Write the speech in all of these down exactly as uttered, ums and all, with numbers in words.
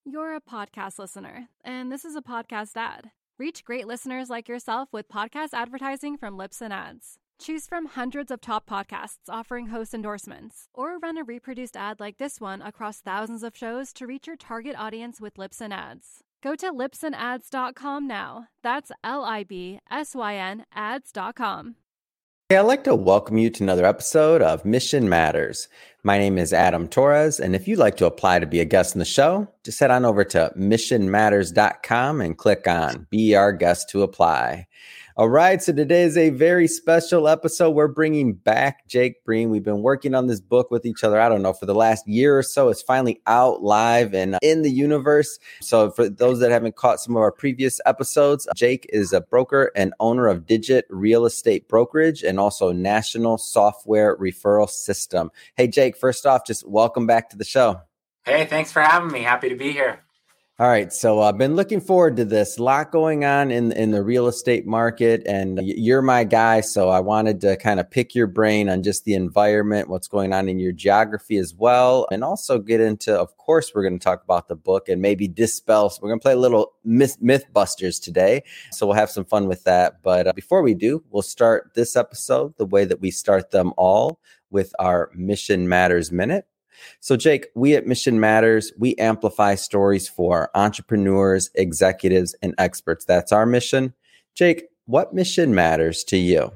You're a podcast listener, and this is a podcast ad. Reach great listeners like yourself with podcast advertising from Libsyn Ads. Choose from hundreds of top podcasts offering host endorsements, or run a reproduced ad like this one across thousands of shows to reach your target audience with Libsyn Ads. Go to libsyn ads dot com now. That's L I B S Y N ads dot com. Hey, I'd like to welcome you to another episode of Mission Matters. My name is Adam Torres, and if you'd like to apply to be a guest in the show, just head on over to mission matters dot com and click on Be Our Guest to apply. All right, so today is a very special episode. We're bringing back Jake Breen. We've been working on this book with each other, I don't know, for the last year or so. It's finally out live and in the universe. So for those that haven't caught some of our previous episodes, Jake is a broker and owner of Digit Real Estate Brokerage and also National Software Referral System. Hey, Jake, first off, just welcome back to the show. Hey, thanks for having me. Happy to be here. All right. So I've been looking forward to this. A lot going on in, in the real estate market, and you're my guy. So I wanted to kind of pick your brain on just the environment, what's going on in your geography as well. And also get into, of course, we're going to talk about the book and maybe dispel. So we're going to play a little myth, Mythbusters today. So we'll have some fun with that. But uh, before we do, we'll start this episode the way that we start them all, with our Mission Matters Minute. So, Jake, we at Mission Matters, we amplify stories for entrepreneurs, executives, and experts. That's our mission. Jake, what mission matters to you?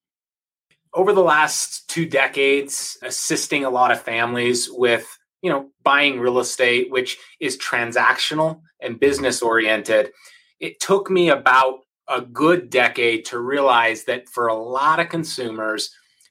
Over the last two decades, assisting a lot of families with, you know, buying real estate, which is transactional and business oriented, it took me about a good decade to realize that for a lot of consumers,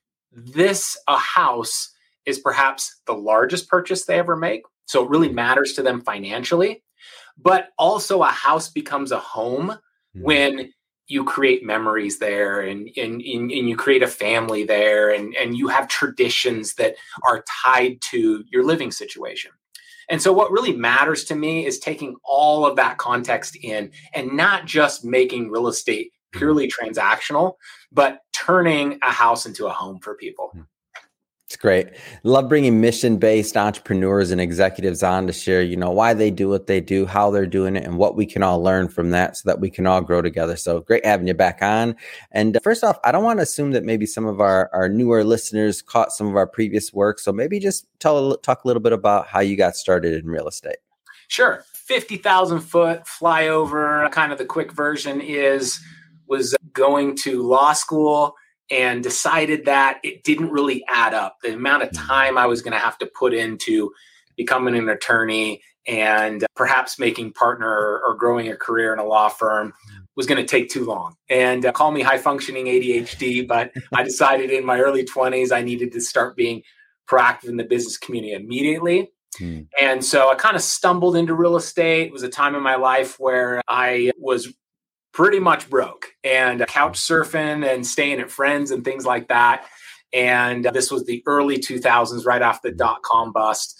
this, a house, is perhaps the largest purchase they ever make. So it really matters to them financially. But also a house becomes a home mm-hmm. when you create memories there and, and, and you create a family there and, and you have traditions that are tied to your living situation. And so what really matters to me is taking all of that context in and not just making real estate purely transactional, but turning a house into a home for people. Mm-hmm. It's great. Love bringing mission-based entrepreneurs and executives on to share, you know, why they do what they do, how they're doing it, and what we can all learn from that so that we can all grow together. So great having you back on. And first off, I don't want to assume that maybe some of our, our newer listeners caught some of our previous work. So maybe just tell talk a little bit about how you got started in real estate. Sure. fifty thousand foot flyover, kind of the quick version is, was going to law school and decided that it didn't really add up. The amount of time I was going to have to put into becoming an attorney and perhaps making partner or growing a career in a law firm was going to take too long. And uh, call me high functioning A D H D, but I decided in my early twenties, I needed to start being proactive in the business community immediately. Hmm. And so I kind of stumbled into real estate. It was a time in my life where I was pretty much broke and couch surfing and staying at friends and things like that. And this was the early two thousands, right after the dot-com bust.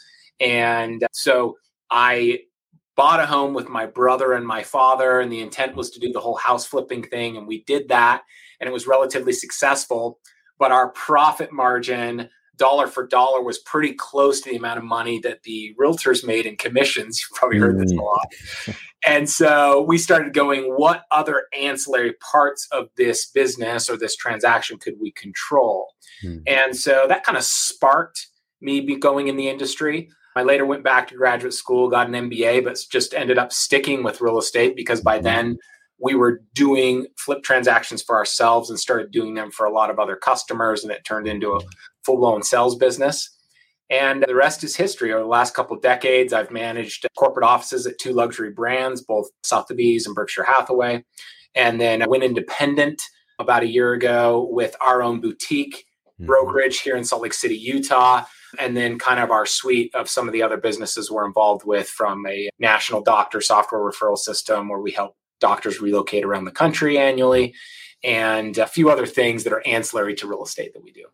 And so I bought a home with my brother and my father, and the intent was to do the whole house flipping thing. And we did that, and it was relatively successful. But our profit margin, dollar for dollar, was pretty close to the amount of money that the realtors made in commissions. You've probably heard this a lot. And so we started going, what other ancillary parts of this business or this transaction could we control? Hmm. And so that kind of sparked me be going in the industry. I later went back to graduate school, got an M B A, but just ended up sticking with real estate because by hmm. then we were doing flip transactions for ourselves and started doing them for a lot of other customers. And it turned into a full-blown sales business. And the rest is history. Over the last couple of decades, I've managed corporate offices at two luxury brands, both Sotheby's and Berkshire Hathaway. And then I went independent about a year ago with our own boutique mm-hmm. brokerage here in Salt Lake City, Utah. And then kind of our suite of some of the other businesses we're involved with, from a national doctor software referral system where we help doctors relocate around the country annually, and a few other things that are ancillary to real estate that we do.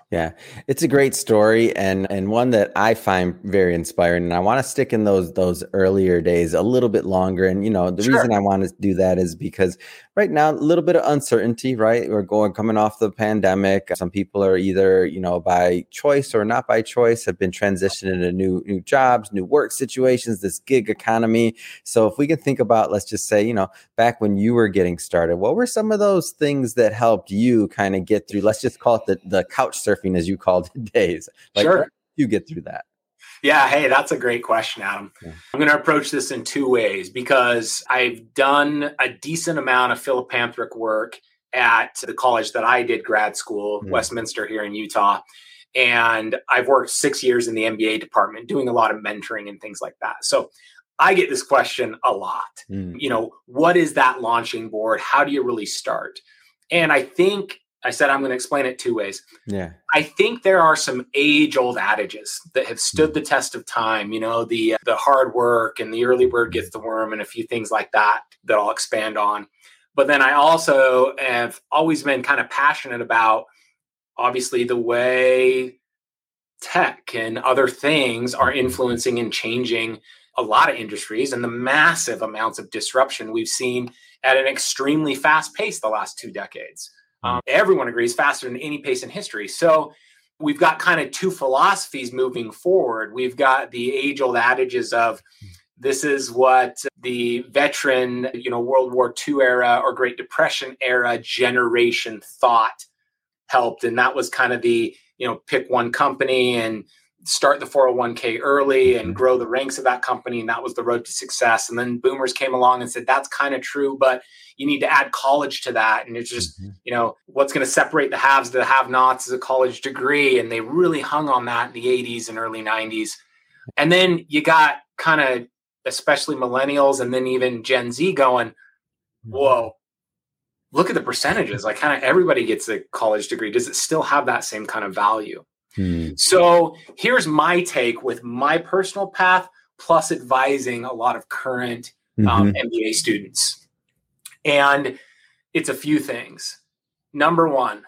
Yeah, it's a great story and and one that I find very inspiring. And I want to stick in those those earlier days a little bit longer. And you know, the Sure. reason I want to do that is because right now a little bit of uncertainty, right? We're going coming off the pandemic. Some people are either, you know, by choice or not by choice have been transitioning into new new jobs, new work situations, this gig economy. So if we can think about, let's just say, you know, back when you were getting started, what were some of those things that helped you kind of get through, let's just call it the, the couch surfing, as you called it, days? Like, Sure. how did you get through that? Yeah. Hey, that's a great question, Adam. Yeah. I'm going to approach this in two ways because I've done a decent amount of philanthropic work at the college that I did grad school, Mm. Westminster here in Utah. And I've worked six years in the M B A department doing a lot of mentoring and things like that. So I get this question a lot. Mm. You know, what is that launching board? How do you really start? And I think I said I'm going to explain it two ways. Yeah. I think there are some age-old adages that have stood the test of time. You know, the the hard work and the early bird gets the worm and a few things like that that I'll expand on. But then I also have always been kind of passionate about, obviously, the way tech and other things are influencing and changing a lot of industries and the massive amounts of disruption we've seen at an extremely fast pace the last two decades. Um, everyone agrees faster than any pace in history. So we've got kind of two philosophies moving forward. We've got the age-old adages of this is what the veteran, you know, World War Two era or Great Depression era generation thought helped. And that was kind of the, you know, pick one company and start the four oh one k early and grow the ranks of that company. And that was the road to success. And then boomers came along and said, that's kind of true, but you need to add college to that. And it's just, mm-hmm. you know, what's going to separate the haves to the have-nots is a college degree. And they really hung on that in the eighties and early nineties. And then you got kind of, especially millennials and then even Gen Z going, whoa, look at the percentages. Like kind of everybody gets a college degree. Does it still have that same kind of value? Hmm. So here's my take with my personal path, plus advising a lot of current mm-hmm. um, M B A students. And it's a few things. Number one,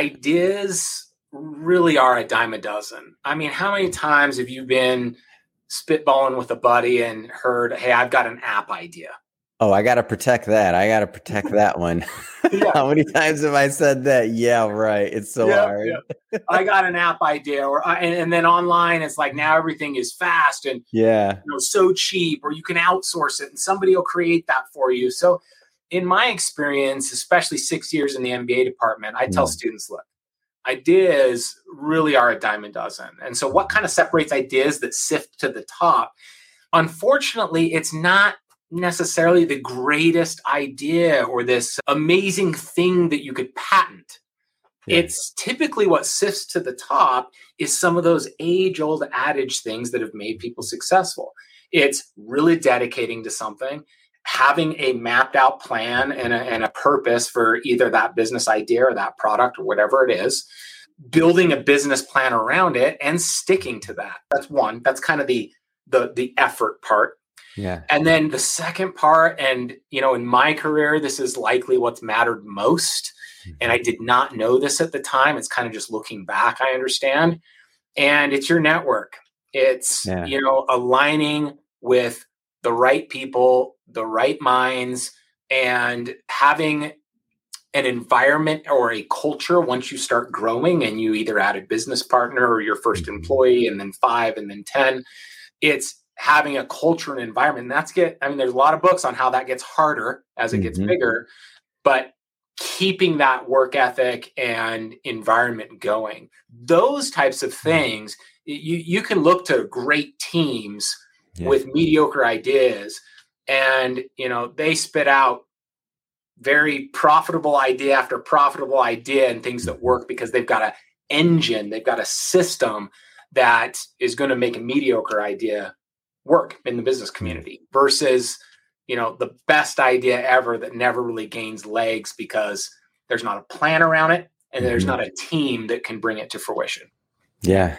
ideas really are a dime a dozen. I mean, how many times have you been spitballing with a buddy and heard, hey, I've got an app idea? Oh, I got to protect that. I got to protect that one. Yeah. How many times have I said that? Yeah, right. It's so yeah, hard. Yeah. I got an app idea, or I, and, and then online, it's like now everything is fast and yeah, you know, so cheap, or you can outsource it and somebody will create that for you. So, in my experience, especially six years in the M B A department, I tell mm. students, look, ideas really are a dime a dozen. And so, what kind of separates ideas that sift to the top? Unfortunately, it's not necessarily the greatest idea or this amazing thing that you could patent. Yeah. It's typically what sifts to the top is some of those age-old adage things that have made people successful. It's really dedicating to something, having a mapped out plan and a, and a purpose for either that business idea or that product or whatever it is, building a business plan around it and sticking to that. That's one. That's kind of the the the effort part. Yeah. And then the second part, and, you know, in my career, this is likely what's mattered most. Mm-hmm. And I did not know this at the time. It's kind of just looking back, I understand. And it's your network. It's, yeah. you know, aligning with the right people, the right minds, and having an environment or a culture once you start growing and you either add a business partner or your first mm-hmm. employee and then five and then ten. It's having a culture and environment. And that's get, I mean, there's a lot of books on how that gets harder as it mm-hmm. gets bigger, but keeping that work ethic and environment going, those types of things, you, you can look to great teams yeah. with mediocre ideas and, you know, they spit out very profitable idea after profitable idea and things that work because they've got an engine, they've got a system that is going to make a mediocre idea work in the business community versus, you know, the best idea ever that never really gains legs because there's not a plan around it and there's not a team that can bring it to fruition. Yeah.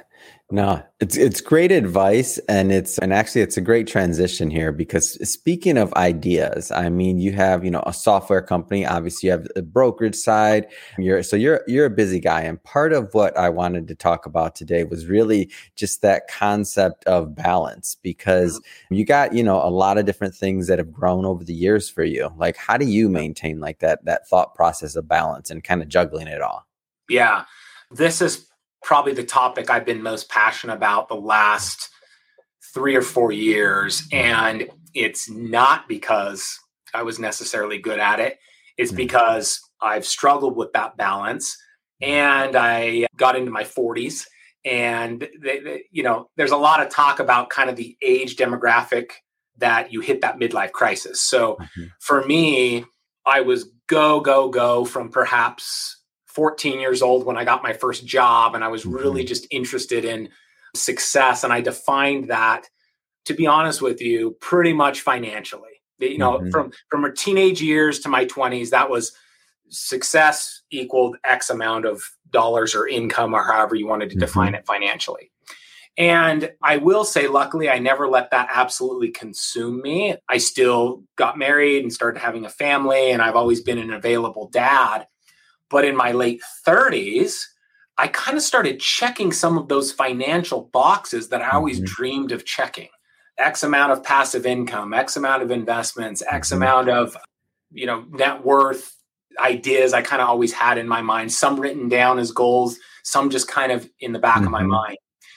No, it's it's great advice, and it's and actually it's a great transition here because speaking of ideas, I mean, you have, you know, a software company, obviously you have a brokerage side. You're so you're you're a busy guy, and part of what I wanted to talk about today was really just that concept of balance, because you got, you know, a lot of different things that have grown over the years for you. Like, how do you maintain like that that thought process of balance and kind of juggling it all? Yeah, this is probably the topic I've been most passionate about the last three or four years. And it's not because I was necessarily good at it. It's because I've struggled with that balance. And I got into my forties. And, they, they, you know, there's a lot of talk about kind of the age demographic that you hit that midlife crisis. So mm-hmm. for me, I was go, go, go from perhaps fourteen years old when I got my first job, and I was really just interested in success. And I defined that, to be honest with you, pretty much financially. You know, mm-hmm. from from my teenage years to my twenties, that was success equaled X amount of dollars or income, or however you wanted to mm-hmm. define it financially. And I will say, luckily, I never let that absolutely consume me. I still got married and started having a family, and I've always been an available dad. But in my late thirties, I kind of started checking some of those financial boxes that I always mm-hmm. dreamed of checking. X amount of passive income, X amount of investments, X mm-hmm. amount of, you know, net worth ideas I kind of always had in my mind, some written down as goals, some just kind of in the back mm-hmm. of my mind.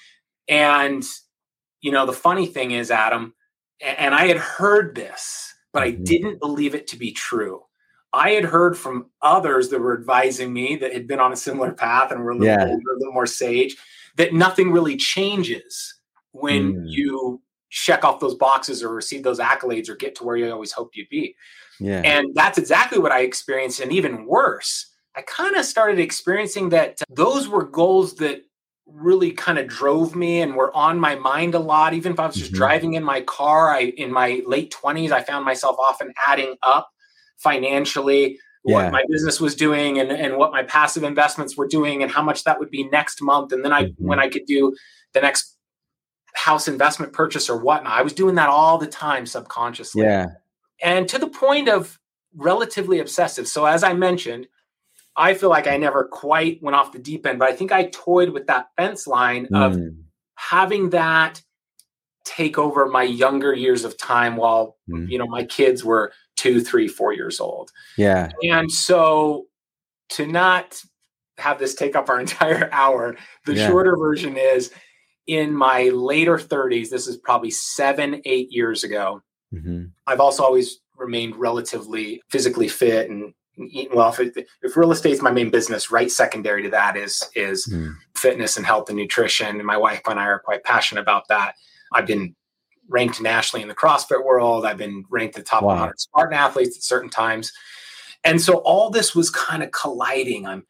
And, you know, the funny thing is, Adam, and I had heard this, but mm-hmm. I didn't believe it to be true. I had heard from others that were advising me that had been on a similar path and were a little yeah. older, a little more sage, that nothing really changes when mm. you check off those boxes or receive those accolades or get to where you always hoped you'd be. Yeah. And that's exactly what I experienced. And even worse, I kind of started experiencing that those were goals that really kind of drove me and were on my mind a lot. Even if I was just mm-hmm. driving in my car, I in my late twenties, I found myself often adding up financially what yeah. my business was doing and, and what my passive investments were doing and how much that would be next month. And then I, mm-hmm. when I could do the next house investment purchase or whatnot, I was doing that all the time subconsciously. Yeah. And to the point of relatively obsessive. So as I mentioned, I feel like I never quite went off the deep end, but I think I toyed with that fence line mm. of having that take over my younger years of time while, mm. you know, my kids were two, three, four years old. Yeah. And so to not have this take up our entire hour, the yeah. shorter version is in my later thirties, this is probably seven, eight years ago. Mm-hmm. I've also always remained relatively physically fit and eating well. If, it, if real estate is my main business, right secondary to that is, is mm. fitness and health and nutrition. And my wife and I are quite passionate about that. I've been ranked nationally in the CrossFit world. I've been ranked the top wow. one hundred Spartan athletes at certain times. And so all this was kind of colliding. I'm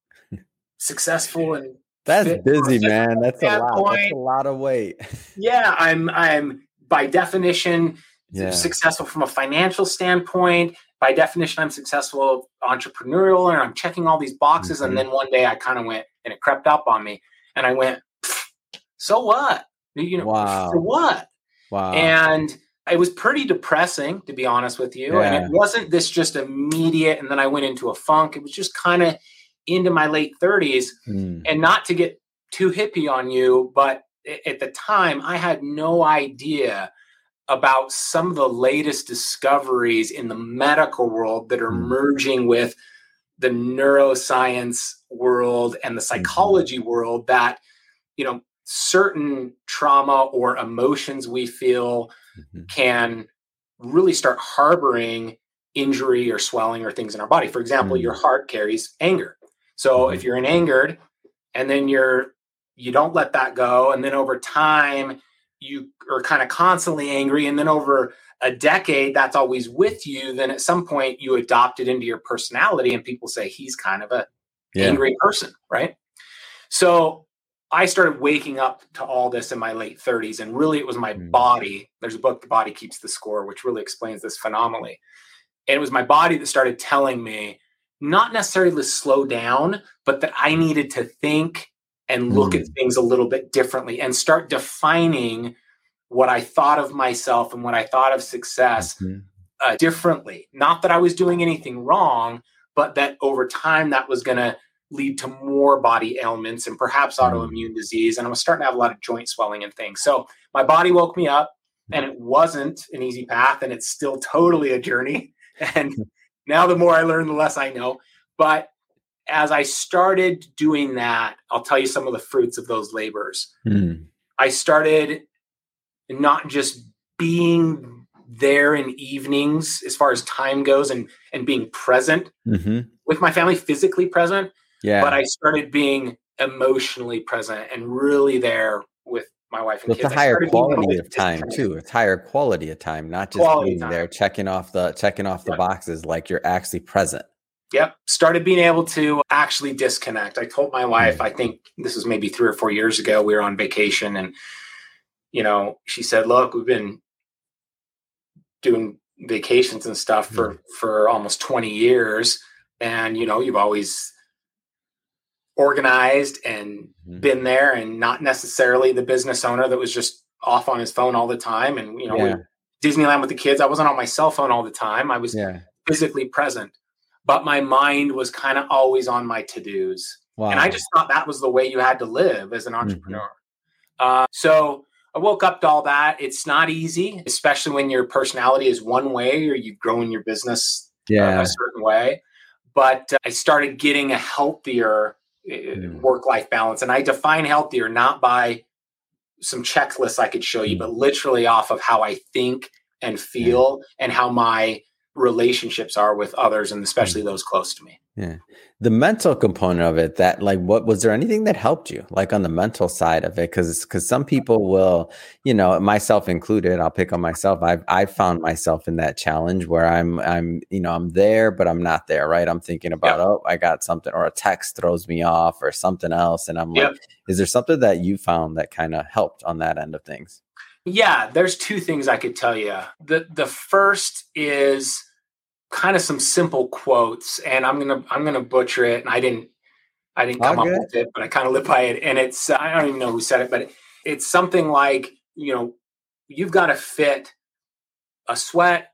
successful and that's busy, man. That's a lot. Point. That's a lot of weight. Yeah. I'm, I'm by definition yeah. successful from a financial standpoint. By definition, I'm successful entrepreneurial, and I'm checking all these boxes. Mm-hmm. And then one day I kind of went and it crept up on me and I went, so what? You know, wow. for what? Wow. And it was pretty depressing, to be honest with you. Yeah. And it wasn't this just immediate. And then I went into a funk. It was just kind of into my late thirties. Mm. And not to get too hippie on you, but at the time I had no idea about some of the latest discoveries in the medical world that are mm. merging with the neuroscience world and the psychology mm-hmm. world, that, you know, certain trauma or emotions we feel mm-hmm. can really start harboring injury or swelling or things in our body. For example, mm-hmm. your heart carries anger. So mm-hmm. if you're in angered and then you're, you don't let that go. And then over time, you are kind of constantly angry. And then over a decade, that's always with you. Then at some point you adopt it into your personality and people say he's kind of a yeah. angry person, right? So I started waking up to all this in my late thirties, and really it was my mm. body. There's a book, The Body Keeps the Score, which really explains this phenomenally. And it was my body that started telling me not necessarily to slow down, but that I needed to think and look mm. at things a little bit differently and start defining what I thought of myself and what I thought of success mm-hmm. uh, differently. Not that I was doing anything wrong, but that over time that was going to lead to more body ailments and perhaps mm. autoimmune disease. And I was starting to have a lot of joint swelling and things. So my body woke me up, and it wasn't an easy path, and it's still totally a journey. And now the more I learn, the less I know. But as I started doing that, I'll tell you some of the fruits of those labors. Mm. I started not just being there in evenings as far as time goes and, and being present mm-hmm. with my family, physically present. Yeah. But I started being emotionally present and really there with my wife and so kids. It's a higher quality of time too. It's higher quality of time, not just quality being time. there, checking off the checking off the yep. boxes, like you're actually present. Yep. Started being able to actually disconnect. I told my wife, mm-hmm. I think this was maybe three or four years ago, we were on vacation, and you know, she said, look, we've been doing vacations and stuff for, mm-hmm. for almost twenty years. And, you know, you've always organized and mm-hmm. been there, and not necessarily the business owner that was just off on his phone all the time. And, you know, yeah. we, Disneyland with the kids, I wasn't on my cell phone all the time. I was yeah. physically present, but my mind was kind of always on my to-dos. Wow. And I just thought that was the way you had to live as an entrepreneur. Mm-hmm. Uh, so I woke up to all that. It's not easy, especially when your personality is one way or you've grown your business yeah. uh, a certain way. But uh, I started getting a healthier uh, mm. work-life balance. And I define healthier not by some checklists I could show you, mm. but literally off of how I think and feel yeah. and how my relationships are with others, and especially those close to me. Yeah. The mental component of it, that like, what was there anything that helped you like on the mental side of it? Cause, cause some people will, you know, myself included, I'll pick on myself. I've, I've found myself in that challenge where I'm, I'm, you know, I'm there, but I'm not there. Right. I'm thinking about, yep. oh, I got something, or a text throws me off or something else. And I'm like, yep. is there something that you found that kind of helped on that end of things? Yeah, there's two things I could tell you. The, the first is kind of some simple quotes, and I'm gonna I'm gonna butcher it. And I didn't I didn't come okay. up with it, but I kind of live by it. And it's I don't even know who said it, but it's something like, you know, you've got to fit a sweat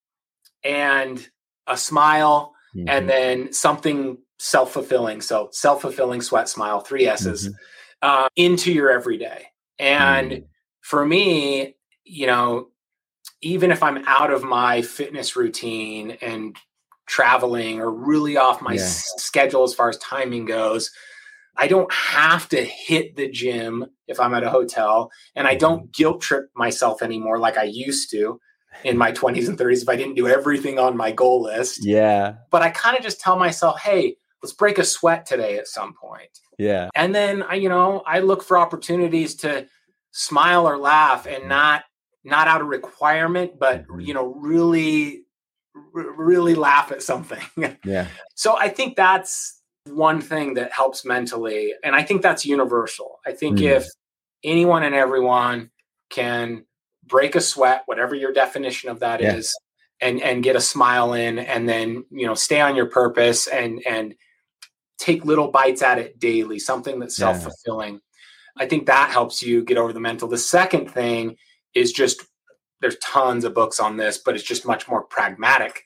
and a smile, mm-hmm. and then something self-fulfilling. So self-fulfilling, sweat, smile, three S's mm-hmm. uh, into your everyday. And mm-hmm. for me, you know, even if I'm out of my fitness routine and traveling or really off my yeah. s- schedule as far as timing goes, I don't have to hit the gym if I'm at a hotel, and I don't guilt trip myself anymore like I used to in my twenties and thirties if I didn't do everything on my goal list. Yeah. But I kind of just tell myself, hey, let's break a sweat today at some point. Yeah. And then I, you know, I look for opportunities to smile or laugh, and not not out of requirement, but, you know, really, r- really laugh at something. Yeah. So I think that's one thing that helps mentally. And I think that's universal. I think mm. if anyone and everyone can break a sweat, whatever your definition of that yeah. is, and, and get a smile in, and then, you know, stay on your purpose and, and take little bites at it daily, something that's yeah. self-fulfilling. I think that helps you get over the mental. The second thing is just, there's tons of books on this, but it's just much more pragmatic.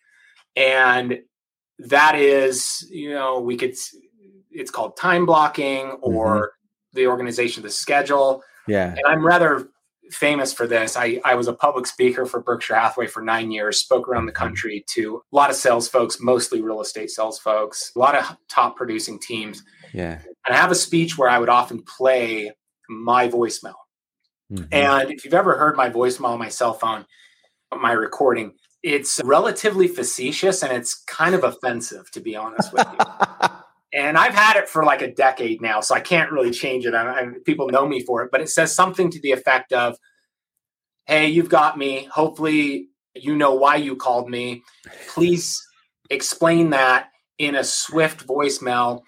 And that is, you know, we could, it's called time blocking, or mm-hmm. the organization of the schedule. Yeah. And I'm rather famous for this. I, I was a public speaker for Berkshire Hathaway for nine years, spoke around the country to a lot of sales folks, mostly real estate sales folks, a lot of top producing teams. Yeah. And I have a speech where I would often play my voicemail. Mm-hmm. And if you've ever heard my voicemail on my cell phone, my recording, it's relatively facetious and it's kind of offensive, to be honest with you. And I've had it for like a decade now, so I can't really change it. I, I, people know me for it, but it says something to the effect of, hey, you've got me. Hopefully you know why you called me. Please explain that in a swift voicemail,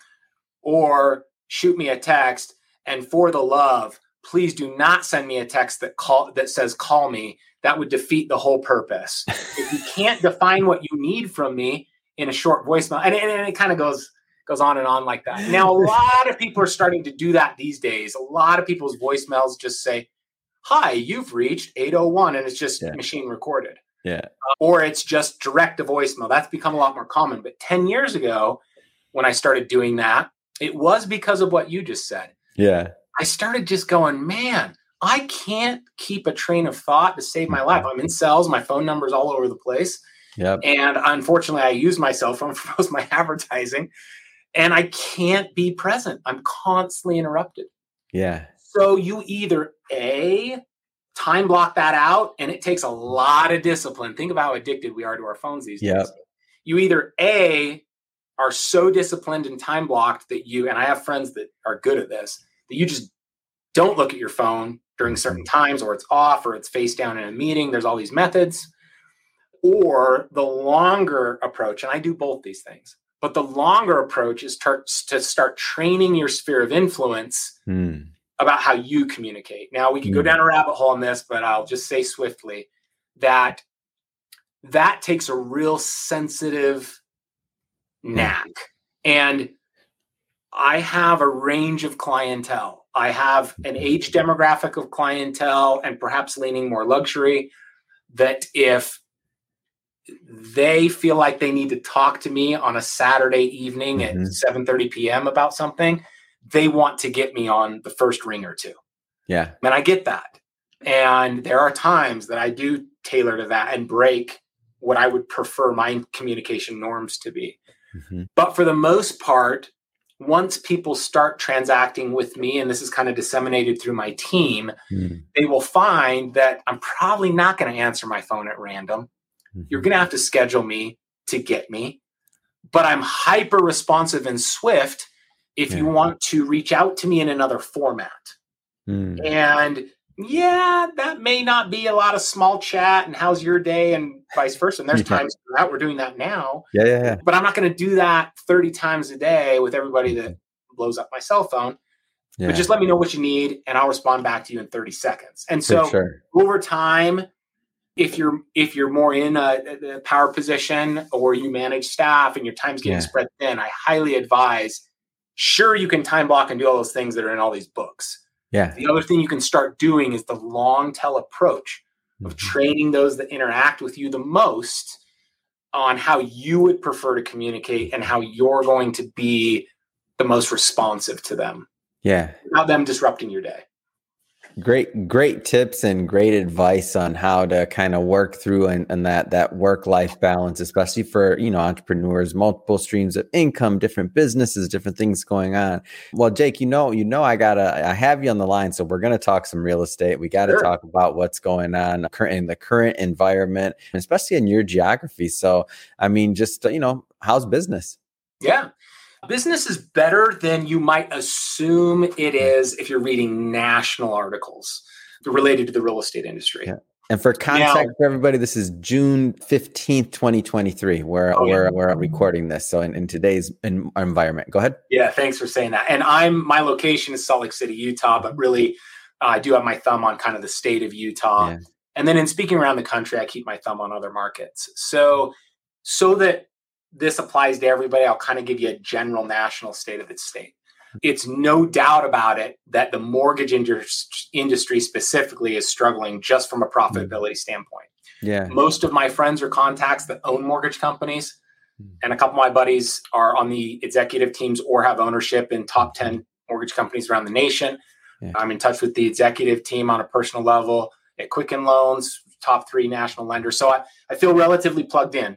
or shoot me a text. And for the love, please do not send me a text that call that says call me. That would defeat the whole purpose. If you can't define what you need from me in a short voicemail, and, and, and it kind of goes goes on and on like that. Now, a lot of people are starting to do that these days. A lot of people's voicemails just say, hi, you've reached eight oh one, and it's just yeah. machine recorded. Yeah. Uh, or it's just direct to voicemail. That's become a lot more common. But ten years ago, when I started doing that, it was because of what you just said. Yeah. I started just going, man, I can't keep a train of thought to save my life. I'm in sales. My phone number's all over the place. Yep. And unfortunately, I use my cell phone for most of my advertising. And I can't be present. I'm constantly interrupted. Yeah. So you either A, time block that out, and it takes a lot of discipline. Think of how addicted we are to our phones these yep. days. You either A, are so disciplined and time blocked that you, and I have friends that are good at this, that you just don't look at your phone during certain times, or it's off, or it's face down in a meeting. There's all these methods. Or the longer approach, and I do both these things, but the longer approach is tar- to start training your sphere of influence mm. about how you communicate. Now, we can mm. go down a rabbit hole on this, but I'll just say swiftly that that takes a real sensitive knack. And I have a range of clientele. I have an age demographic of clientele, and perhaps leaning more luxury, that if they feel like they need to talk to me on a Saturday evening mm-hmm. at seven thirty p.m. about something, they want to get me on the first ring or two. Yeah. And I get that. And there are times that I do tailor to that and break what I would prefer my communication norms to be. Mm-hmm. But for the most part, once people start transacting with me, and this is kind of disseminated through my team, mm-hmm. they will find that I'm probably not going to answer my phone at random. Mm-hmm. You're going to have to schedule me to get me, but I'm hyper responsive and swift if yeah. you want to reach out to me in another format. Mm. And yeah, that may not be a lot of small chat and how's your day and vice versa. And there's yeah. times that we're doing that now. Yeah, yeah, yeah. But I'm not going to do that thirty times a day with everybody that blows up my cell phone. Yeah. But just let me know what you need, and I'll respond back to you in thirty seconds. And so sure. over time, if you're if you're more in a, a power position, or you manage staff and your time's getting yeah. spread thin, I highly advise, sure, you can time block and do all those things that are in all these books. Yeah. The other thing you can start doing is the long tail approach of mm-hmm. training those that interact with you the most on how you would prefer to communicate and how you're going to be the most responsive to them. Yeah. Without them disrupting your day. Great, great tips and great advice on how to kind of work through and, and that that work-life balance, especially for, you know, entrepreneurs, multiple streams of income, different businesses, different things going on. Well, Jake, you know, you know, I gotta, I have you on the line, so we're gonna talk some real estate. We got to sure. talk about what's going on in the current environment, especially in your geography. So, I mean, just, you know, how's business? Yeah. Business is better than you might assume it is if you're reading national articles related to the real estate industry. Yeah. And for context now, for everybody, this is June fifteenth, twenty twenty-three, where oh, we're, yeah. we're recording this. So in, in today's in, environment, go ahead. Yeah, thanks for saying that. And I'm my location is Salt Lake City, Utah, but really uh, I do have my thumb on kind of the state of Utah. Yeah. And then in speaking around the country, I keep my thumb on other markets. So, so that this applies to everybody, I'll kind of give you a general national state of the state. It's no doubt about it that the mortgage industry specifically is struggling just from a profitability standpoint. Yeah. Most of my friends or contacts that own mortgage companies, and a couple of my buddies are on the executive teams or have ownership in top ten mortgage companies around the nation. Yeah. I'm in touch with the executive team on a personal level at Quicken Loans, top three national lenders. So I, I feel relatively plugged in.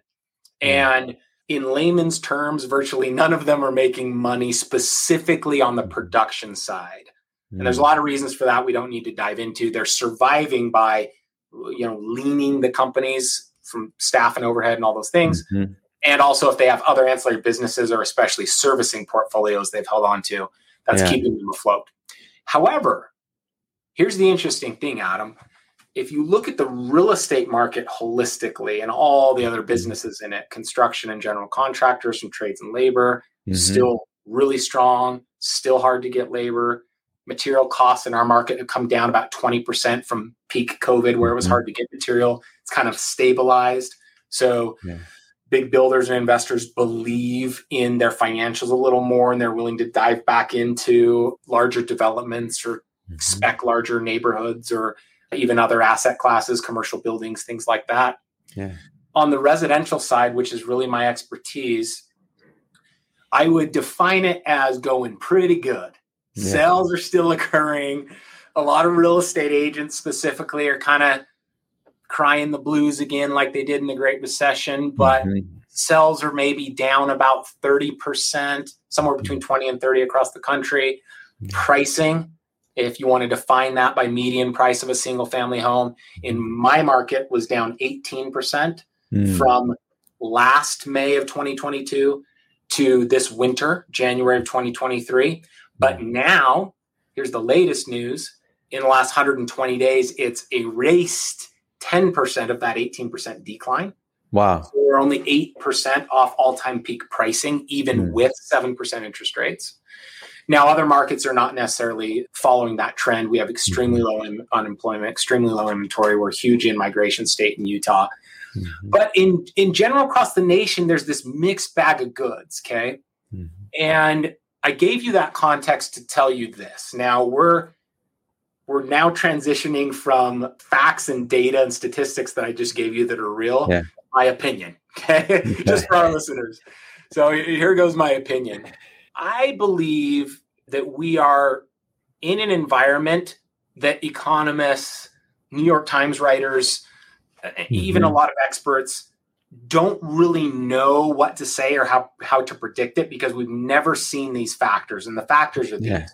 And in layman's terms, virtually none of them are making money specifically on the production side. Mm. And there's a lot of reasons for that we don't need to dive into. They're surviving by, you know, leaning the companies from staff and overhead and all those things. Mm-hmm. And also if they have other ancillary businesses or especially servicing portfolios they've held on to, that's yeah. keeping them afloat. However, here's the interesting thing, Adam. If you look at the real estate market holistically and all the other businesses in it, construction and general contractors and trades and labor, mm-hmm. still really strong, still hard to get labor. Material costs in our market have come down about twenty percent from peak COVID where it was mm-hmm. hard to get material. It's kind of stabilized. So yeah. big builders and investors believe in their financials a little more and they're willing to dive back into larger developments or mm-hmm. spec larger neighborhoods or even other asset classes, commercial buildings, things like that. Yeah. On the residential side, which is really my expertise, I would define it as going pretty good. Yeah. Sales are still occurring. A lot of real estate agents specifically are kind of crying the blues again like they did in the Great Recession, but mm-hmm. sales are maybe down about thirty percent, somewhere between twenty and thirty across the country. Mm-hmm. Pricing, if you want to define that by median price of a single family home, in my market was down eighteen percent mm. from last May of twenty twenty-two to this winter, January of twenty twenty-three. But now, here's the latest news. In the last one hundred twenty days, it's erased ten percent of that eighteen percent decline. Wow. So we're only eight percent off all-time peak pricing, even mm. with seven percent interest rates. Now, other markets are not necessarily following that trend. We have extremely mm-hmm. low in- unemployment, extremely low inventory. We're a huge in-migration state in Utah. Mm-hmm. But in, in general, across the nation, there's this mixed bag of goods, okay? Mm-hmm. And I gave you that context to tell you this. Now, we're we're now transitioning from facts and data and statistics that I just gave you that are real, yeah. my opinion, okay? Just for our listeners. So here goes my opinion. I believe that we are in an environment that economists, New York Times writers, mm-hmm. even a lot of experts don't really know what to say or how, how to predict it because we've never seen these factors. And the factors are these. Yeah.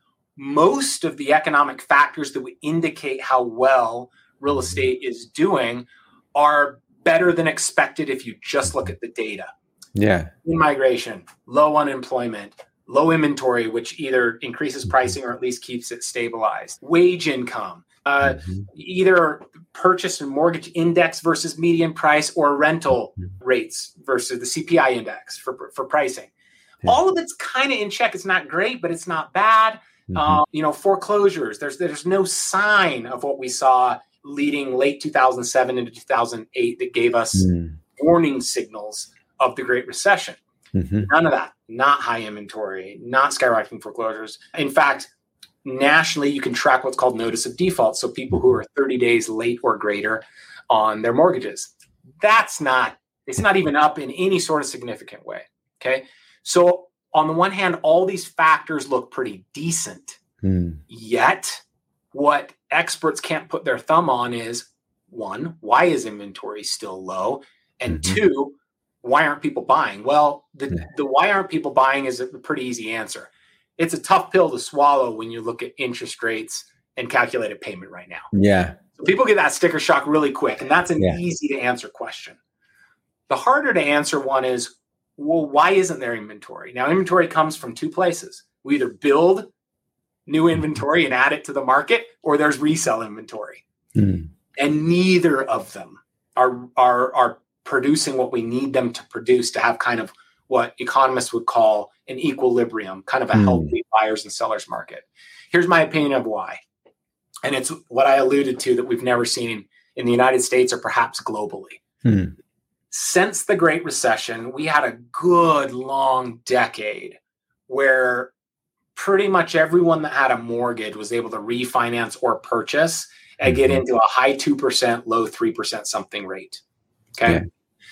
Most of the economic factors that would indicate how well real estate is doing are better than expected if you just look at the data. Yeah. In-migration, low unemployment, low inventory, which either increases pricing or at least keeps it stabilized. Wage income, uh, mm-hmm. either purchase and mortgage index versus median price or rental mm-hmm. rates versus the C P I index for, for pricing. Yeah. All of it's kind of in check. It's not great, but it's not bad. Mm-hmm. Um, you know, foreclosures, there's, there's no sign of what we saw leading late two thousand seven into two thousand eight that gave us mm. warning signals of the Great Recession. Mm-hmm. None of that. Not high inventory, not skyrocketing foreclosures. In fact, nationally, you can track what's called notice of default. So people who are thirty days late or greater on their mortgages. That's not, it's not even up in any sort of significant way. Okay. So on the one hand, all these factors look pretty decent. Mm. Yet what experts can't put their thumb on is, one, why is inventory still low? And mm-hmm. two, why aren't people buying? Well, the, yeah. the why aren't people buying is a pretty easy answer. It's a tough pill to swallow when you look at interest rates and calculated payment right now. Yeah. So people get that sticker shock really quick, and that's an yeah. easy to answer question. The harder to answer one is, well, why isn't there inventory? Now, inventory comes from two places. We either build new inventory and add it to the market, or there's resell inventory. Mm. And neither of them are, are, are producing what we need them to produce to have kind of what economists would call an equilibrium, kind of a mm. healthy buyers and sellers market. Here's my opinion of why. And it's what I alluded to that we've never seen in the United States or perhaps globally. Mm. Since the Great Recession, we had a good long decade where pretty much everyone that had a mortgage was able to refinance or purchase and get into a high two percent, low three percent something rate. Okay. Yeah.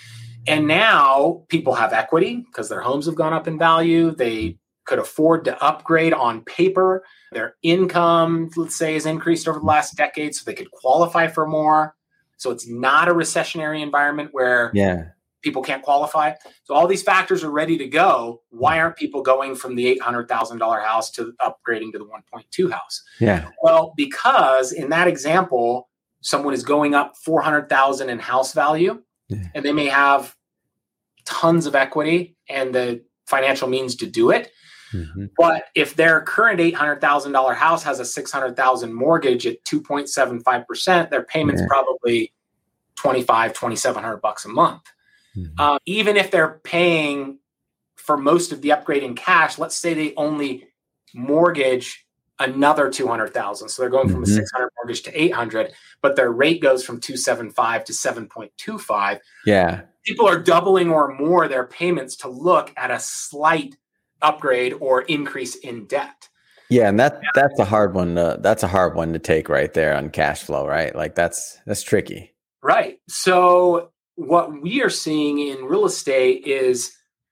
And now people have equity because their homes have gone up in value. They could afford to upgrade on paper. Their income, let's say, has increased over the last decade, so they could qualify for more. So it's not a recessionary environment where yeah. people can't qualify. So all these factors are ready to go. Why aren't people going from the eight hundred thousand dollars house to upgrading to the one point two house? Yeah. Well, because in that example, someone is going up four hundred thousand dollars in house value, yeah. and they may have tons of equity and the financial means to do it. Mm-hmm. But if their current eight hundred thousand dollars house has a six hundred thousand dollars mortgage at two point seven five percent, their payment's yeah. probably twenty-five, twenty-seven hundred bucks a month. Mm-hmm. Um, even if they're paying for most of the upgrade in cash, let's say they only mortgage another two hundred thousand. So they're going from Mm-hmm. a six hundred mortgage to eight hundred, but their rate goes from two point seven five to seven point two five. Yeah. People are doubling or more their payments to look at a slight upgrade or increase in debt. Yeah, and that that's a hard one to, that's a hard one to take right there on cash flow, right? Like that's that's tricky. Right. So what we are seeing in real estate is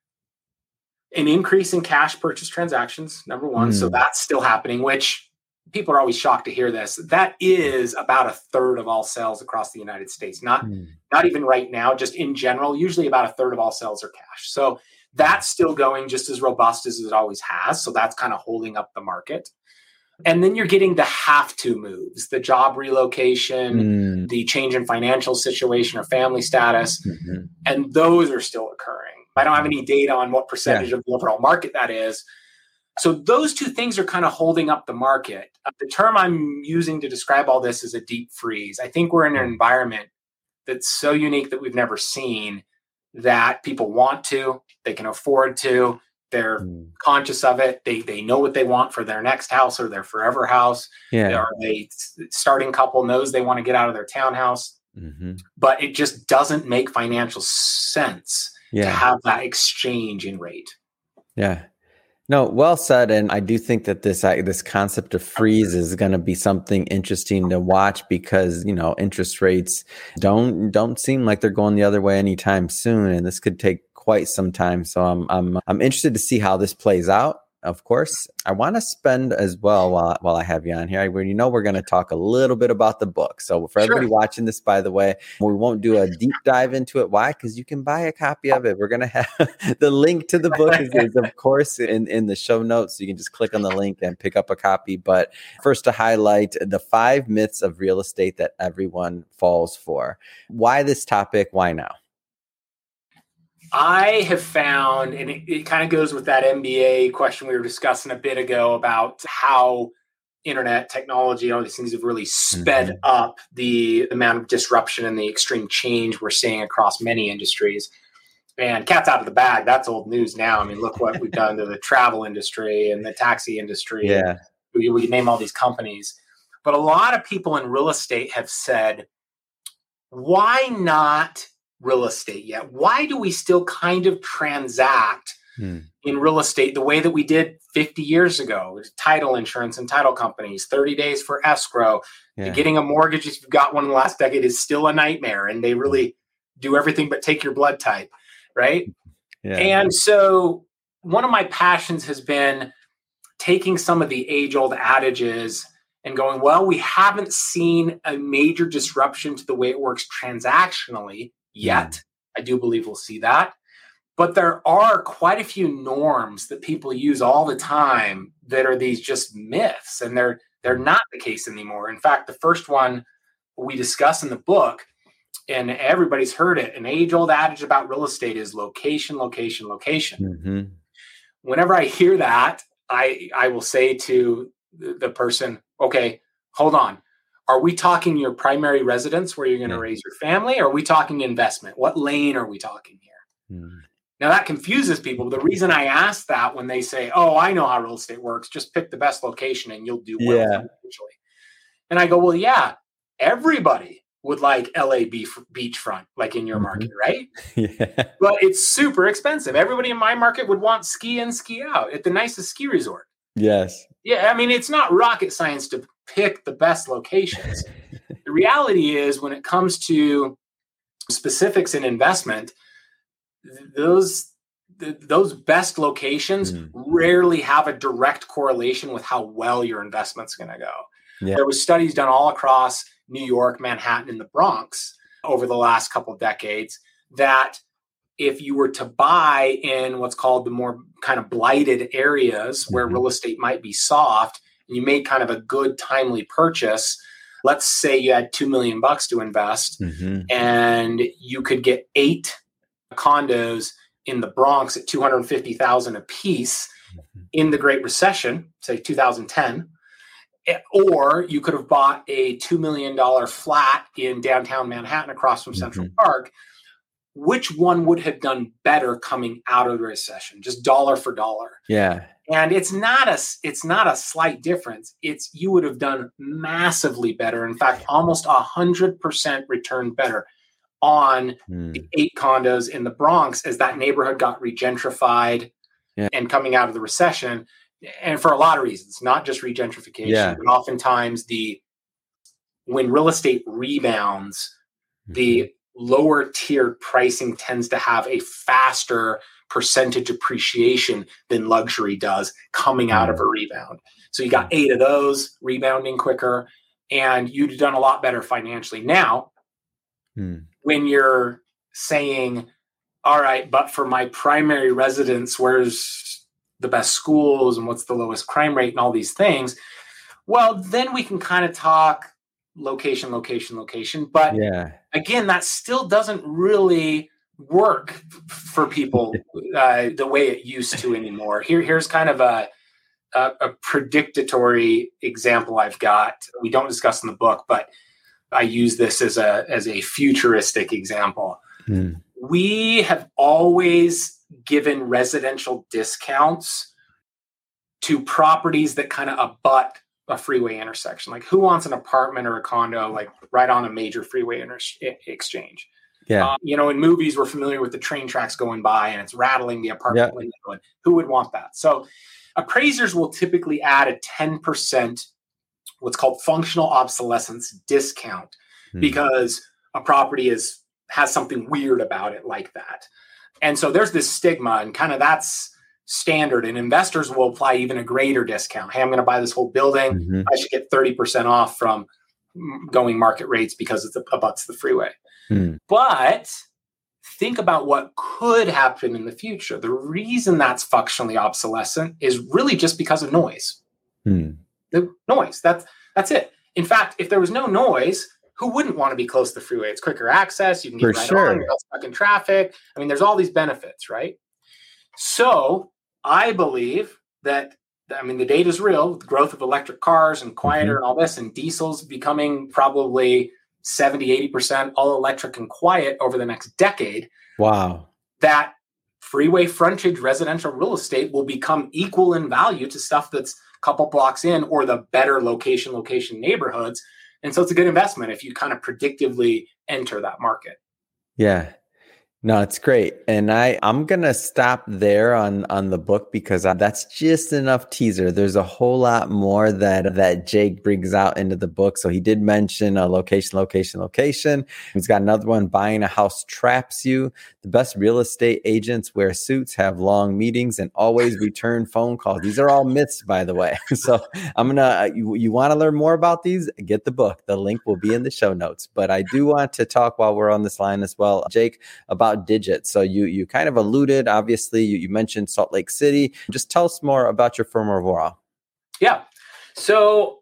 an increase in cash purchase transactions, number one. Mm. So that's still happening, which people are always shocked to hear this. That is about a third of all sales across the United States. Not, mm. not even right now, just in general, usually about a third of all sales are cash. So that's still going just as robust as it always has. So that's kind of holding up the market. And then you're getting the have to moves, the job relocation, mm. the change in financial situation or family status. Mm-hmm. And those are still occurring. I don't have any data on what percentage yeah. of the overall market that is. So those two things are kind of holding up the market. Uh, the term I'm using to describe all this is a deep freeze. I think we're in an environment that's so unique that we've never seen, that people want to, they can afford to, they're mm. conscious of it. They they know what they want for their next house or their forever house. Yeah. Or they starting couple knows they want to get out of their townhouse, mm-hmm. but it just doesn't make financial sense yeah. to have that exchange in rate. Yeah. No, well said. And I do think that this uh, this concept of freeze is going to be something interesting to watch, because, you know, interest rates don't don't seem like they're going the other way anytime soon, and this could take quite some time. So I'm I'm I'm interested to see how this plays out. Of course, I want to spend as well while while I have you on here. I, you know, we're going to talk a little bit about the book. So for everybody sure. watching this, by the way, we won't do a deep dive into it. Why? Because you can buy a copy of it. We're going to have the link to the book is, is of course in, in the show notes. So you can just click on the link and pick up a copy. But first, to highlight the five myths of real estate that everyone falls for. Why this topic? Why now? I have found, and it, it kind of goes with that M B A question we were discussing a bit ago about how internet technology, all these things have really sped mm-hmm. up the amount of disruption and the extreme change we're seeing across many industries. And cat's out of the bag. That's old news now. I mean, look what we've done to the travel industry and the taxi industry. Yeah. We, we name all these companies. But a lot of people in real estate have said, why not real estate yet? Why do we still kind of transact hmm. in real estate the way that we did fifty years ago? Title insurance and title companies, thirty days for escrow. Yeah. Getting a mortgage, if you've got one in the last decade, is still a nightmare, and they really do everything but take your blood type, right? Yeah. And so one of my passions has been taking some of the age-old adages and going, well, we haven't seen a major disruption to the way it works transactionally yet. Mm. I do believe we'll see that. But there are quite a few norms that people use all the time that are these just myths, and they're they're not the case anymore. In fact, the first one we discuss in the book, and everybody's heard it, an age-old adage about real estate is location, location, location. Mm-hmm. Whenever I hear that, I I will say to the person, okay, hold on. Are we talking your primary residence where you're going to yeah. raise your family? Or are we talking investment? What lane are we talking here? Mm. Now that confuses people. The reason I ask that when they say, oh, I know how real estate works, just pick the best location and you'll do well yeah. eventually. And I go, well, yeah, everybody would like L A beachfront, like in your mm-hmm. market, right? yeah. But it's super expensive. Everybody in my market would want ski in, ski out at the nicest ski resort. Yes. Yeah, I mean, it's not rocket science to pick the best locations. The reality is, when it comes to specifics in investment, those th- those best locations mm. rarely have a direct correlation with how well your investment's going to go. Yeah. There was studies done all across New York, Manhattan, and the Bronx over the last couple of decades that if you were to buy in what's called the more kind of blighted areas where mm-hmm. real estate might be soft, and you made kind of a good timely purchase, let's say you had two million bucks to invest mm-hmm. and you could get eight condos in the Bronx at two hundred fifty thousand a piece mm-hmm. in the Great Recession, say two thousand ten, or you could have bought a two million dollars flat in downtown Manhattan across from Central mm-hmm. Park. Which one would have done better coming out of the recession, just dollar for dollar? Yeah. And it's not a it's not a slight difference. It's you would have done massively better. In fact, almost a hundred percent return better on mm. the eight condos in the Bronx as that neighborhood got regentrified yeah. and coming out of the recession. And for a lot of reasons, not just regentrification, yeah. but oftentimes the when real estate rebounds, mm-hmm. the lower tiered pricing tends to have a faster percentage appreciation than luxury does coming out of a rebound. So you got eight of those rebounding quicker, and you'd done a lot better financially. Now, mm. when you're saying, all right, but for my primary residence, where's the best schools and what's the lowest crime rate and all these things? Well, then we can kind of talk location, location, location. But yeah. again, that still doesn't really work for people uh, the way it used to anymore. Here, here's kind of a, a a predictory example I've got. We don't discuss in the book, but I use this as a as a futuristic example. Mm. We have always given residential discounts to properties that kind of abut a freeway intersection. Like, who wants an apartment or a condo like right on a major freeway inter- exchange? Yeah. Um, you know, in movies, we're familiar with the train tracks going by and it's rattling the apartment yeah. window. And who would want that? So appraisers will typically add a ten percent what's called functional obsolescence discount hmm. because a property is has something weird about it like that. And so there's this stigma, and kind of that's standard, and investors will apply even a greater discount. Hey, I'm going to buy this whole building. Mm-hmm. I should get thirty percent off from going market rates because it abuts the freeway. Mm. But think about what could happen in the future. The reason that's functionally obsolescent is really just because of noise. Mm. The noise, that's, that's it. In fact, if there was no noise, who wouldn't want to be close to the freeway? It's quicker access. You can get For right sure. on. You're not stuck in traffic. I mean, there's all these benefits, right? So I believe that, I mean, the data is real. The growth of electric cars and quieter mm-hmm. and all this, and diesels becoming probably seventy, eighty percent all electric and quiet over the next decade. Wow. That freeway frontage residential real estate will become equal in value to stuff that's a couple blocks in or the better location, location neighborhoods. And so it's a good investment if you kind of predictively enter that market. Yeah. No, it's great. And I, I'm going to stop there on, on the book because I, that's just enough teaser. There's a whole lot more that, that Jake brings out into the book. So he did mention a location, location, location. He's got another one, buying a house traps you. The best real estate agents wear suits, have long meetings, and always return phone calls. These are all myths, by the way. So I'm going to, you, you want to learn more about these? Get the book. The link will be in the show notes. But I do want to talk while we're on this line as well, Jake, about Digit. So you you kind of alluded, obviously, you, you mentioned Salt Lake City. Just tell us more about your firm overall. Yeah. So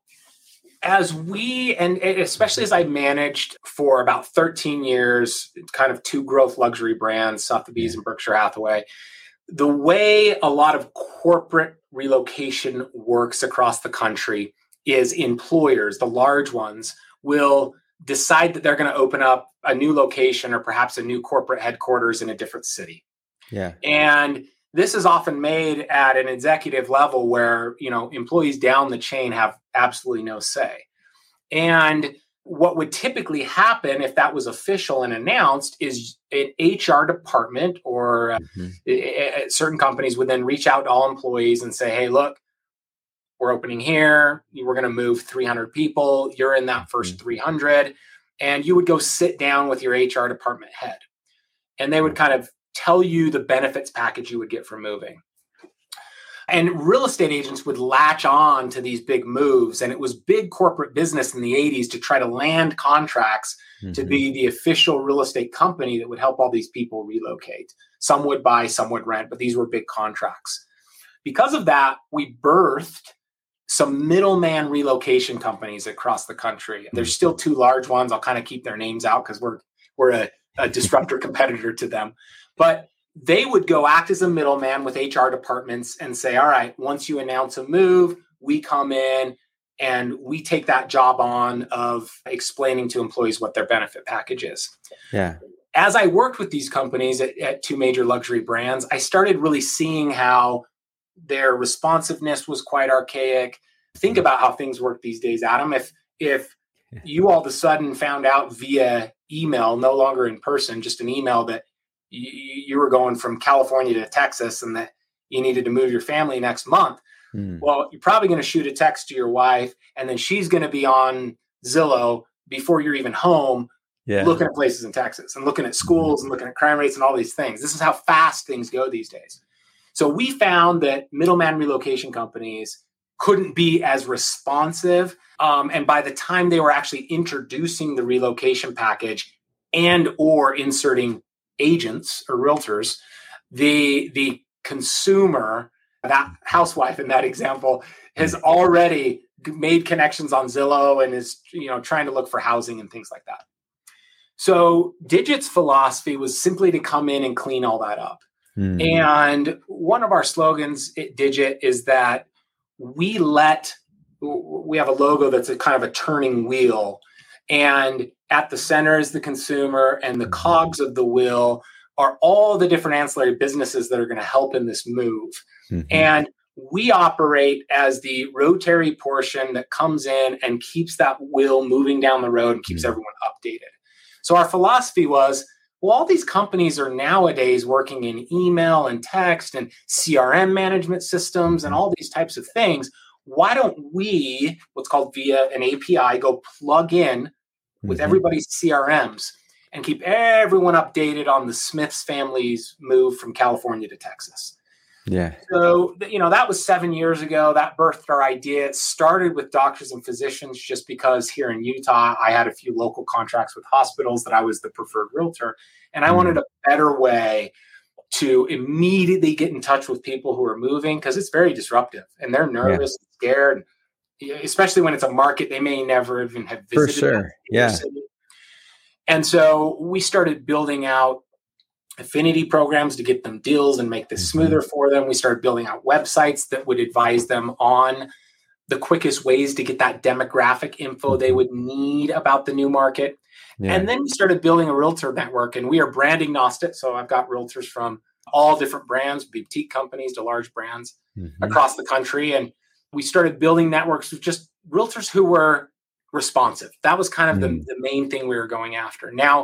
as we, and especially as I managed for about thirteen years, kind of two growth luxury brands, Sotheby's and Berkshire Hathaway, the way a lot of corporate relocation works across the country is employers, the large ones, will decide that they're going to open up a new location or perhaps a new corporate headquarters in a different city. Yeah. And this is often made at an executive level where, you know, employees down the chain have absolutely no say. And what would typically happen if that was official and announced is an H R department or mm-hmm. uh, certain companies would then reach out to all employees and say, hey, look, we're opening here. We're going to move three hundred people. You're in that first three hundred. And you would go sit down with your H R department head. And they would kind of tell you the benefits package you would get from moving. And real estate agents would latch on to these big moves. And it was big corporate business in the eighties to try to land contracts mm-hmm. to be the official real estate company that would help all these people relocate. Some would buy, some would rent, but these were big contracts. Because of that, we birthed some middleman relocation companies across the country. There's still two large ones. I'll kind of keep their names out because we're we're a, a disruptor competitor to them. But they would go act as a middleman with H R departments and say, all right, once you announce a move, we come in and we take that job on of explaining to employees what their benefit package is. Yeah. As I worked with these companies at, at two major luxury brands, I started really seeing how Their responsiveness was quite archaic. Think about how things work these days, Adam. If if you all of a sudden found out via email, no longer in person, just an email that you, you were going from California to Texas and that you needed to move your family next month, mm. well, you're probably going to shoot a text to your wife, and then she's going to be on Zillow before you're even home, yeah. looking at places in Texas and looking at schools and looking at crime rates and all these things. This is how fast things go these days. So we found that middleman relocation companies couldn't be as responsive. Um, and by the time they were actually introducing the relocation package and or inserting agents or realtors, the, the consumer, that housewife in that example, has already made connections on Zillow and is, you know, trying to look for housing and things like that. So Digit's philosophy was simply to come in and clean all that up. Mm. And one of our slogans at Digit is that we let, we have a logo that's a kind of a turning wheel, and at the center is the consumer, and the cogs of the wheel are all the different ancillary businesses that are going to help in this move. Mm-hmm. And we operate as the rotary portion that comes in and keeps that wheel moving down the road and keeps mm-hmm. everyone updated. So our philosophy was, well, all these companies are nowadays working in email and text and C R M management systems and all these types of things. Why don't we, what's called via an A P I, go plug in with mm-hmm. everybody's C R Ms and keep everyone updated on the Smiths family's move from California to Texas? Yeah. So, you know, that was seven years ago. That birthed our idea. It started with doctors and physicians just because here in Utah, I had a few local contracts with hospitals that I was the preferred realtor. And I mm. wanted a better way to immediately get in touch with people who are moving, because it's very disruptive and they're nervous yeah. and scared, especially when it's a market they may never even have visited. For sure. Yeah. City. And so we started building out affinity programs to get them deals and make this smoother for them. We started building out websites that would advise them on the quickest ways to get that demographic info they would need about the new market. Yeah. And then we started building a realtor network, and we are brand agnostic. So I've got realtors from all different brands, boutique companies to large brands mm-hmm. across the country. And we started building networks with just realtors who were responsive. That was kind of mm. the, the main thing we were going after. Now,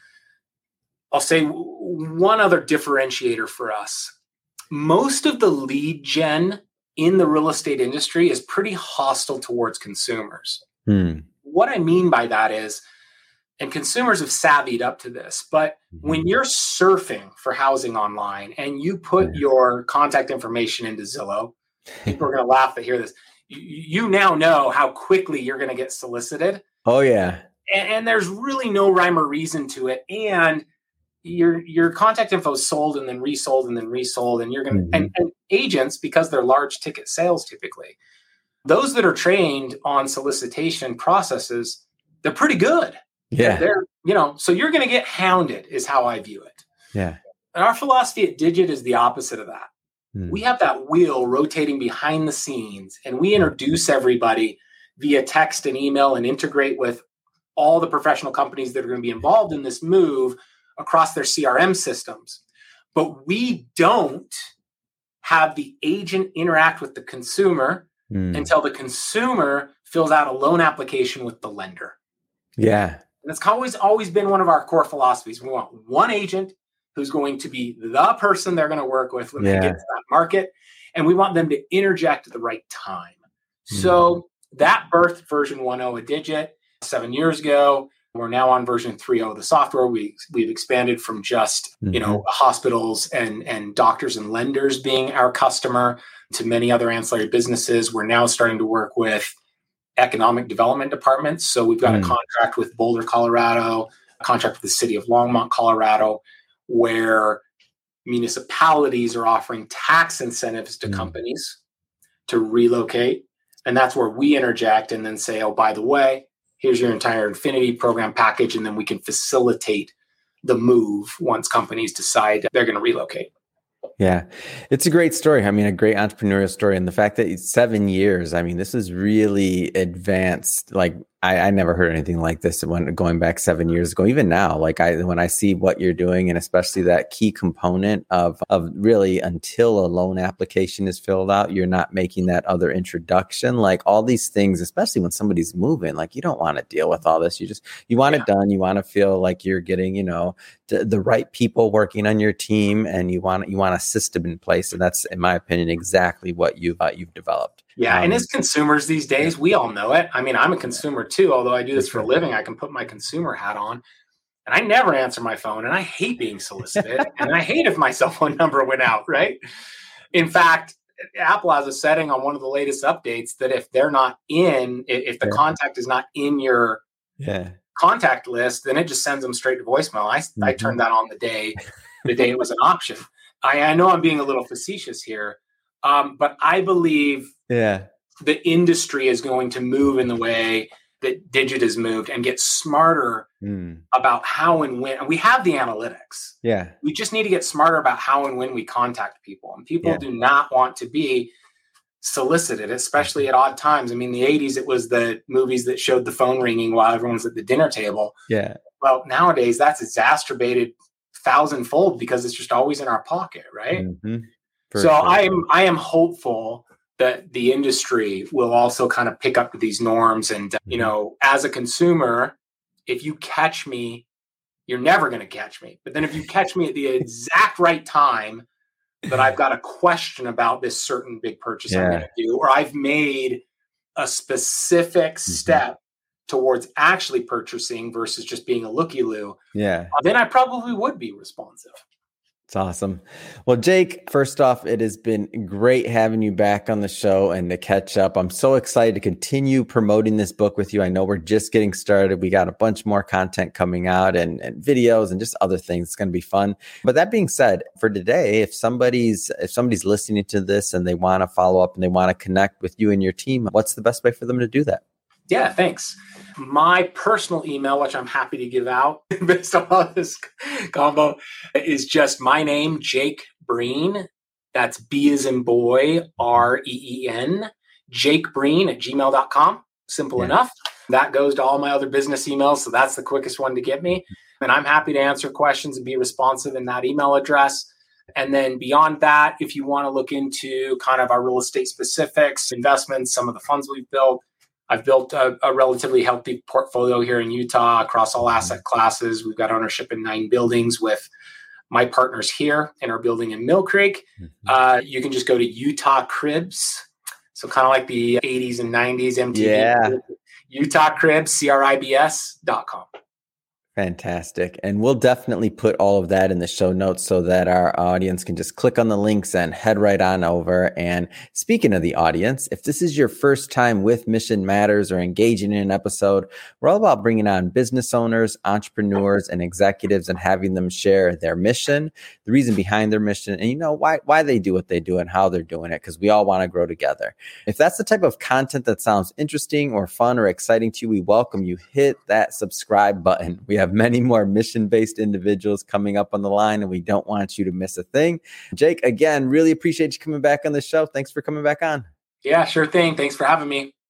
I'll say one other differentiator for us. Most of the lead gen in the real estate industry is pretty hostile towards consumers. Hmm. What I mean by that is, and consumers have savvied up to this, but mm-hmm. when you're surfing for housing online and you put yeah. your contact information into Zillow, people are going to laugh to hear this. You, you now know how quickly you're going to get solicited. Oh, yeah. And, and there's really no rhyme or reason to it. And your your contact info is sold and then resold and then resold, and you're going to mm-hmm. and, and agents, because they're large ticket sales typically, those that are trained on solicitation processes, they're pretty good. Yeah, they're, they're you know, so you're going to get hounded is how I view it. Yeah, and our philosophy at Digit is the opposite of that. Mm. We have that wheel rotating behind the scenes, and we introduce everybody via text and email and integrate with all the professional companies that are going to be involved in this move across their C R M systems. But we don't have the agent interact with the consumer mm. until the consumer fills out a loan application with the lender. Yeah. And that's always, always been one of our core philosophies. We want one agent who's going to be the person they're going to work with when yeah. they get to that market. And we want them to interject at the right time. Mm. So that birthed version one point oh of Digit seven years ago. We're now on version three point oh of the software. We, we've expanded from just, mm-hmm. you know, hospitals and, and doctors and lenders being our customer to many other ancillary businesses. We're now starting to work with economic development departments. So we've got mm. a contract with Boulder, Colorado, a contract with the city of Longmont, Colorado, where municipalities are offering tax incentives to mm. companies to relocate. And that's where we interject and then say, oh, by the way, here's your entire Infinity program package, and then we can facilitate the move once companies decide they're going to relocate. Yeah, it's a great story. I mean, a great entrepreneurial story. And the fact that it's seven years, I mean, this is really advanced, like I, I never heard anything like this when going back seven years ago. Even now, like I when I see what you're doing, and especially that key component of of really until a loan application is filled out, you're not making that other introduction. Like all these things, especially when somebody's moving, like you don't want to deal with all this. You just you want yeah. it done. You want to feel like you're getting, you know, the, the right people working on your team, and you want you want a system in place. And that's, in my opinion, exactly what you've uh, you've developed. Yeah. Um, and as consumers these days, we all know it. I mean, I'm a consumer too, although I do this for a living. I can put my consumer hat on, and I never answer my phone, and I hate being solicited and I hate if my cell phone number went out. Right. In fact, Apple has a setting on one of the latest updates that if they're not in, if the yeah. contact is not in your yeah. contact list, then it just sends them straight to voicemail. I, mm-hmm. I turned that on the day, the day it was an option. I, I know I'm being a little facetious here, um, but I believe yeah. the industry is going to move in the way that Digit has moved and get smarter mm. about how and when. And we have the analytics. Yeah. We just need to get smarter about how and when we contact people. And people yeah. do not want to be solicited, especially at odd times. I mean, the eighties, it was the movies that showed the phone ringing while everyone's at the dinner table. Yeah. Well, nowadays that's exacerbated thousandfold because it's just always in our pocket, right? Mm-hmm. So sure. I am I am hopeful that the industry will also kind of pick up these norms. And, you know, as a consumer, if you catch me, you're never going to catch me. But then if you catch me at the exact right time that I've got a question about this certain big purchase yeah. I'm going to do, or I've made a specific mm-hmm. step towards actually purchasing versus just being a looky-loo, yeah, then I probably would be responsive. It's awesome. Well, Jake, first off, it has been great having you back on the show and to catch up. I'm so excited to continue promoting this book with you. I know we're just getting started. We got a bunch more content coming out and, and videos and just other things. It's going to be fun. But that being said, for today, if somebody's if somebody's listening to this and they want to follow up and they want to connect with you and your team, what's the best way for them to do that? Yeah, thanks. My personal email, which I'm happy to give out based on all this combo, is just my name, Jake Breen. That's B as in boy, R E E N, Jake Breen at gmail dot com. Simple yeah. enough. That goes to all my other business emails, so that's the quickest one to get me. And I'm happy to answer questions and be responsive in that email address. And then beyond that, if you want to look into kind of our real estate specifics, investments, some of the funds we've built, I've built a, a relatively healthy portfolio here in Utah across all asset classes. We've got ownership in nine buildings with my partners here in our building in Mill Creek. Mm-hmm. Uh, you can just go to Utah Cribs. So kind of like the eighties and nineties M T V. Yeah. Utah Cribs, C R I B S dot com. Fantastic. And we'll definitely put all of that in the show notes so that our audience can just click on the links and head right on over. And speaking of the audience, if this is your first time with Mission Matters or engaging in an episode, we're all about bringing on business owners, entrepreneurs, and executives and having them share their mission, the reason behind their mission, and you know why why they do what they do and how they're doing it, because we all want to grow together. If that's the type of content that sounds interesting or fun or exciting to you, we welcome you. Hit that subscribe button. We have many more mission-based individuals coming up on the line, and we don't want you to miss a thing. Jake, again, really appreciate you coming back on the show. Thanks for coming back on. Yeah, sure thing. Thanks for having me.